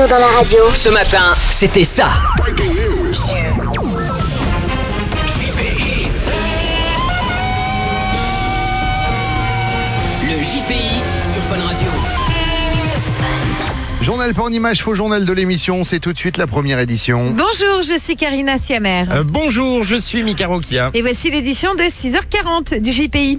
Bruno dans la radio. Ce matin, c'était ça. Le JPI sur Fun Radio. Journal pas en image, faux journal de l'émission, c'est tout de suite la première édition. Bonjour, je suis Karina Siamer. Bonjour, je suis Mika Rokia. Et voici l'édition de 6h40 du JPI.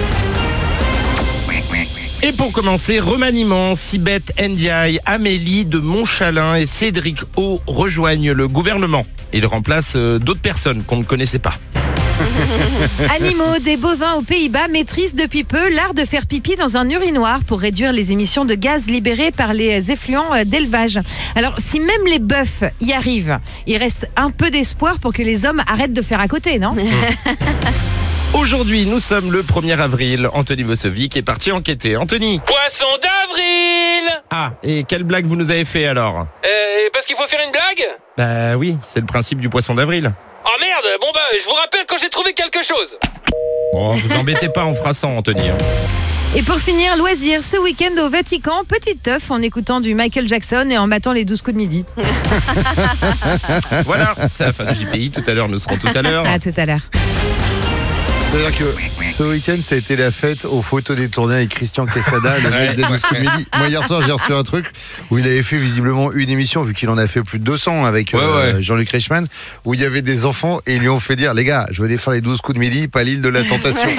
Et pour commencer, remaniement, Sibeth Ndiaye, Amélie de Montchalin et Cédric O rejoignent le gouvernement. Ils remplacent d'autres personnes qu'on ne connaissait pas. Animaux, des bovins aux Pays-Bas maîtrisent depuis peu l'art de faire pipi dans un urinoir pour réduire les émissions de gaz libérées par les effluents d'élevage. Alors, si même les bœufs y arrivent, il reste un peu d'espoir pour que les hommes arrêtent de faire à côté, non ? Aujourd'hui, nous sommes le 1er avril. Anthony Vosovic est parti enquêter. Anthony. Poisson d'avril. Ah, et quelle blague vous nous avez fait alors ? Parce qu'il faut faire une blague ? Bah oui, c'est le principe du poisson d'avril. Oh merde, bon bah je vous rappelle quand j'ai trouvé quelque chose. Bon, vous embêtez pas en fera 100, Anthony. Et pour finir, loisirs, ce week-end au Vatican, petite teuf en écoutant du Michael Jackson et en matant les 12 coups de midi. Voilà, c'est la fin du JPI. Tout à l'heure, nous serons tout à l'heure. À tout à l'heure. C'est-à-dire que ce week-end, ça a été la fête aux photos détournées avec Christian Quesada, le mec des 12 coups de midi. Moi, hier soir, j'ai reçu un truc où il avait fait visiblement une émission, vu qu'il en a fait plus de 200 avec Jean-Luc Reichmann, où il y avait des enfants et ils lui ont fait dire, les gars, je veux défaire les 12 coups de midi, pas l'île de la tentation.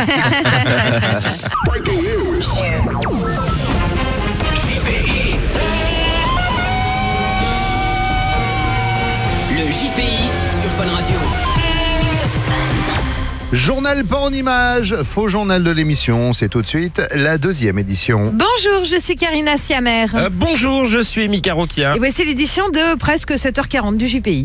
Le JPI sur Fun Radio. Journal pas en image, faux journal de l'émission, c'est tout de suite la deuxième édition. Bonjour, je suis Karina Siamer. Bonjour, je suis Mika Rokia. Et voici l'édition de presque 7h40 du JPI.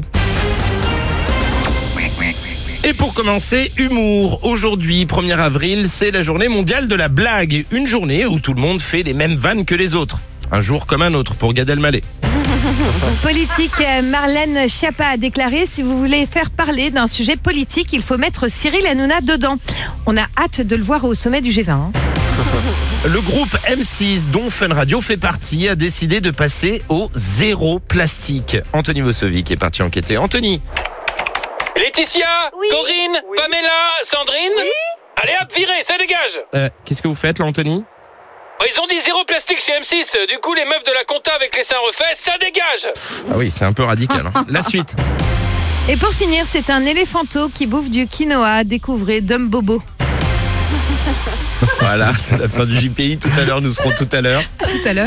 Et pour commencer, humour. Aujourd'hui, 1er avril, c'est la journée mondiale de la blague. Une journée où tout le monde fait les mêmes vannes que les autres. Un jour comme un autre pour Gad Elmaleh. Politique, Marlène Schiappa a déclaré: si vous voulez faire parler d'un sujet politique, il faut mettre Cyril Hanouna dedans. On a hâte de le voir au sommet du G20. Hein. Le groupe M6, dont Fun Radio fait partie, a décidé de passer au zéro plastique. Anthony Vosovic est parti enquêter. Anthony. Laetitia, Oui. Corinne, Oui. Pamela, Sandrine. Oui. Allez hop, virez, ça dégage. Qu'est-ce que vous faites là, Anthony ? Ils ont dit zéro plastique chez M6. Du coup, les meufs de la compta avec les seins refaits, ça dégage. Ah oui, c'est un peu radical. Hein. La suite. Et pour finir, c'est un éléphanteau qui bouffe du quinoa. Découvrez Dom Bobo. Voilà, c'est la fin du JPI. Tout à l'heure, nous serons tout à l'heure. À tout à l'heure.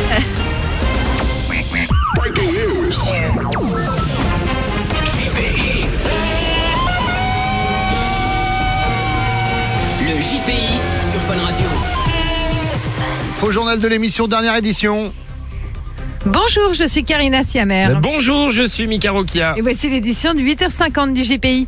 Le JPI sur Fun Radio. Faux journal de l'émission, dernière édition. Bonjour, je suis Karina Siamer. Bonjour, je suis Mika Rokia. Et voici l'édition de 8h50 du JPI.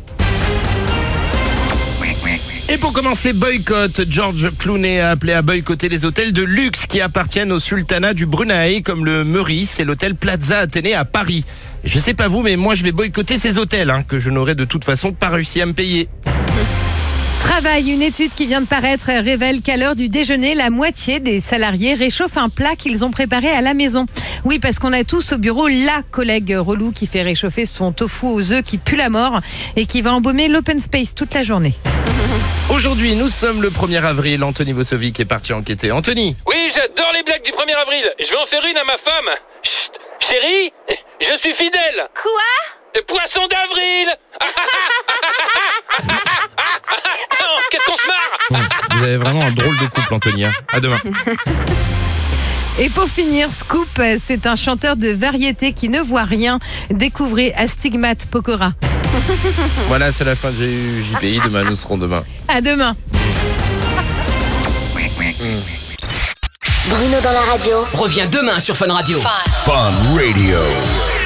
Et pour commencer, boycott. George Clooney a appelé à boycotter les hôtels de luxe qui appartiennent au sultanat du Brunei, comme le Meurice et l'hôtel Plaza Athénée à Paris. Et je sais pas vous, mais moi je vais boycotter ces hôtels, que je n'aurais de toute façon pas réussi à me payer. Travail, une étude qui vient de paraître révèle qu'à l'heure du déjeuner, la moitié des salariés réchauffent un plat qu'ils ont préparé à la maison. Oui, parce qu'on a tous au bureau la collègue relou qui fait réchauffer son tofu aux œufs qui pue la mort et qui va embaumer l'open space toute la journée. Aujourd'hui, nous sommes le 1er avril. Anthony Vosovic est parti enquêter. Anthony. Oui, j'adore les blagues du 1er avril. Je vais en faire une à ma femme. Chut, chérie, je suis fidèle. Quoi ? Poisson d'avril. Qu'est-ce qu'on se marre. Vous avez vraiment un drôle de couple, Anthony. À demain. Et pour finir, Scoop, c'est un chanteur de variété qui ne voit rien. Découvrez Astigmate Pokora. Voilà, c'est la fin du JPI. Demain, nous serons demain. À demain. Bruno dans la radio. Reviens demain sur Fun Radio. Fun Radio.